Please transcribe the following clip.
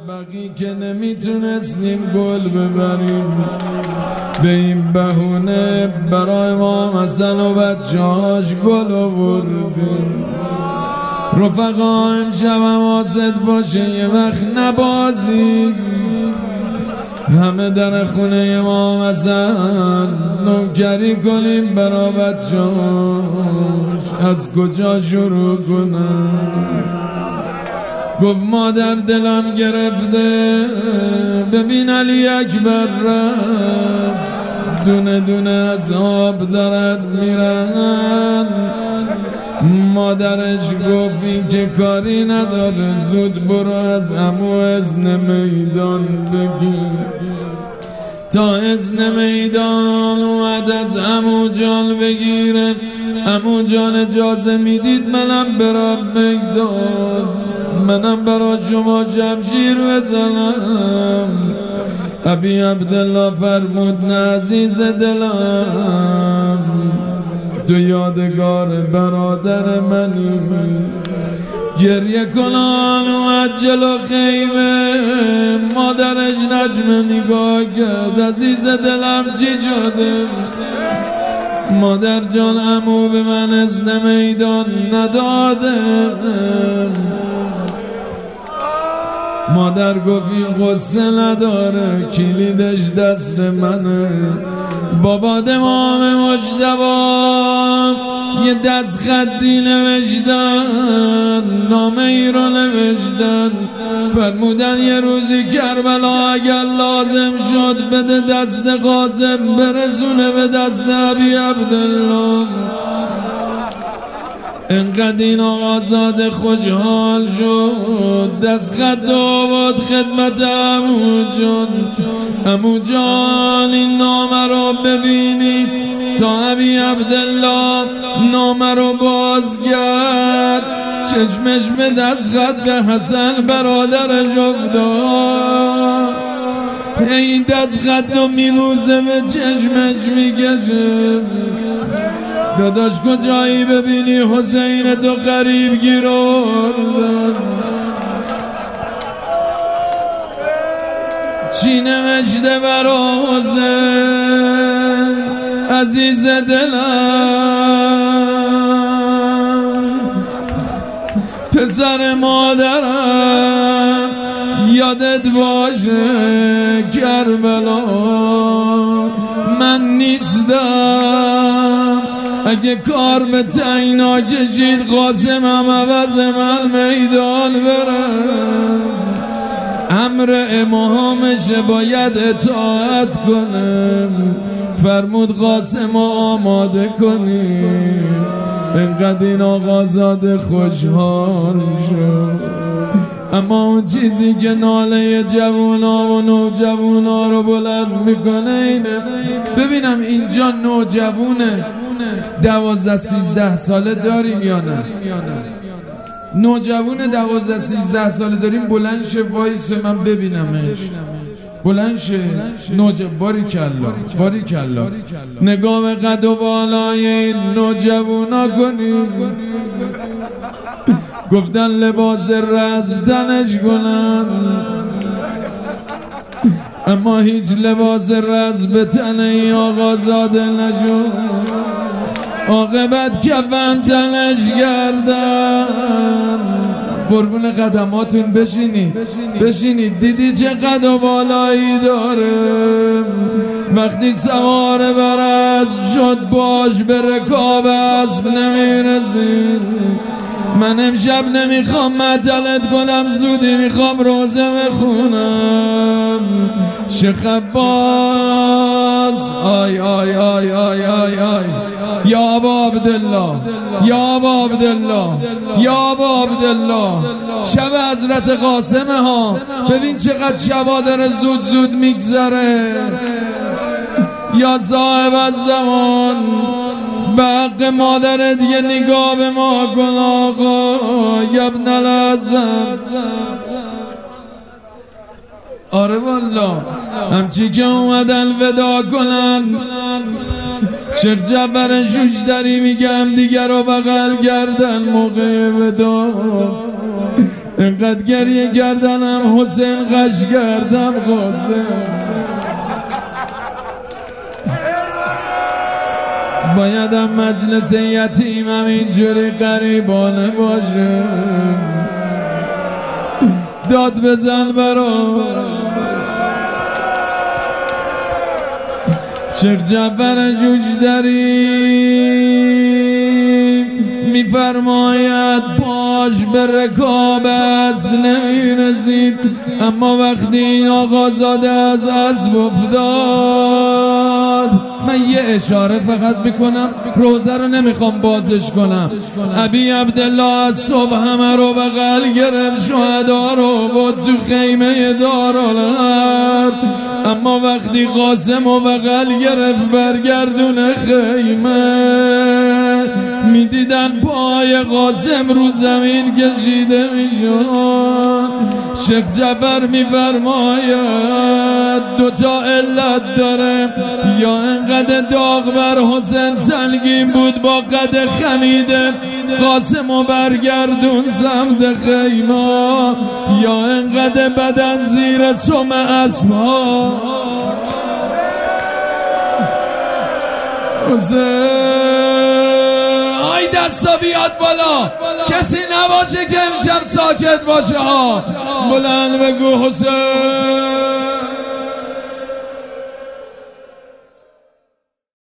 بقی که نمیتونستیم گل ببریم، به این بهونه برای امام حسن و بچه‌هاش گل آوردیم. رفقا امشب حواست باشه یه وقت نبازی، همه در خونه امام حسن نوکری کنیم برا بچه‌هاش. از کجا شروع کنم؟ گفت مادر دلم گرفته، ببین علی اکبر رفت، دونه دونه از آب دارد میرن. مادرش گفت این که کاری نداره، زود برو از عمو اذن میدان بگیر. تا اذن میدان اومد از عمو جان بگیره. عمو جان اجازه میدید منم برم میدان، منم برا شما شمشیر بزنم. ابی عبدالله فرمود نه عزیز دلم، تو یادگار برادر منی. گریه کنان اومد جلو خیمه، مادرش نجم نگاه کرد. عزیز دلم چی شده؟ مادر جان عمو به من اذن میدان نداده. مادر گفت این قصه نداره، کلیدش دست منه. بابا امام مجتبی یه دست خطی نوشتن، نامه ای رو نوشتن، فرمودن یه روزی کربلا اگر لازم شد بده دست قاسم برسونه به دست ابی عبدالله. انقدر این آقازاده خوشحال شد، دست خط آورد خدمت عمو جان. عمو جان این نامه رو ببینید. تا ابی عبدالله نامه رو باز کرد، چشمش به دست خط حسن برادرش افتاد. این دست خط رو میبوزه به چشمش میکشه. داداش کجایی ببینی حسین تو قریب گیر آوردن. چی نوشته برا حسین عزیز دلم؟ پسر مادرم یادت باشه کربلا من نیستم. اگه کار به تعیینا کشید قاسمم عوض من میدان برم. امر امامش باید اطاعت کنم، فرمود قاسم آماده کنیم. اینقدر این آقازاده خوشحال شد. اما اون چیزی که ناله جوونا و نوجوونا رو بلند میکنه اینه. ببینم اینجا نوجوونه 12-13 ساله داریم یا نه؟ نوجوون 12-13 ساله داریم. بلند شه وایسه من ببینمش. بلند شه باریکلا. نگاه به قد و بالای این نوجوانا کنیم. گفتن لباس رسم تنش کنن، اما هیچ لباس رسم به تن این آقازاده نشد. عاقبت کفن تنش گردن. قربون قدماتون بشینید. دیدی چه قد و بالایی داره؟ وقتی سوار بر اسب شد باش به رکاب اسب نمیرسید. من امشب نمیخوام معطلت کنم، زودی میخوام روزه بخونم. شیخ عباس آی آی آی آی آی آی یا ابا عبدالله، یا ابا عبدالله، یا ابا عبدالله. شب حضرت قاسم ها، ببین چقدر شبا داره زود میگذره. یا صاحب الزمان به حق مادرت یه نگاه به ما کن آقا. یا ابن الحسن. آره والا همچی که اومدن ودا کنن. شیخ جعفر شوشتری میگم دیگر رو بغل کردن موقع ودا. اینقدر گریه کردنم حسین غش کردم قاسم. بایدم مجلس یتیمم اینجوری غریبانه باشه. داد بزن برام شیخ جعفر جوجدری میفرماید باش به رکاب اسب نمیرسید، اما وقتی این آقازاده از اسب افتاد. من یه اشاره فقط میکنم، روزه رو نمیخوام بازش کنم. ابی عبدالله از صبح همه رو بغل گرفت، شهدا رو بود تو خیمه دارالحرب، اما وقتی قاسم رو بغل گرفت برگردون خیمه، میدیدن پای قاسم رو زمین کشیده میشد. شیخ جعفر میفرماید دوتا علت داره، یا انقدر داغ بر حسین سنگین بود با قد خمیده قاسم و برگردون سمت خیمه، یا انقدر بدن زیر سم اسبا. آی دستا بیاد بالا، کسی نباشه که امشب ساکت باشه ها. بلند بگو حسین.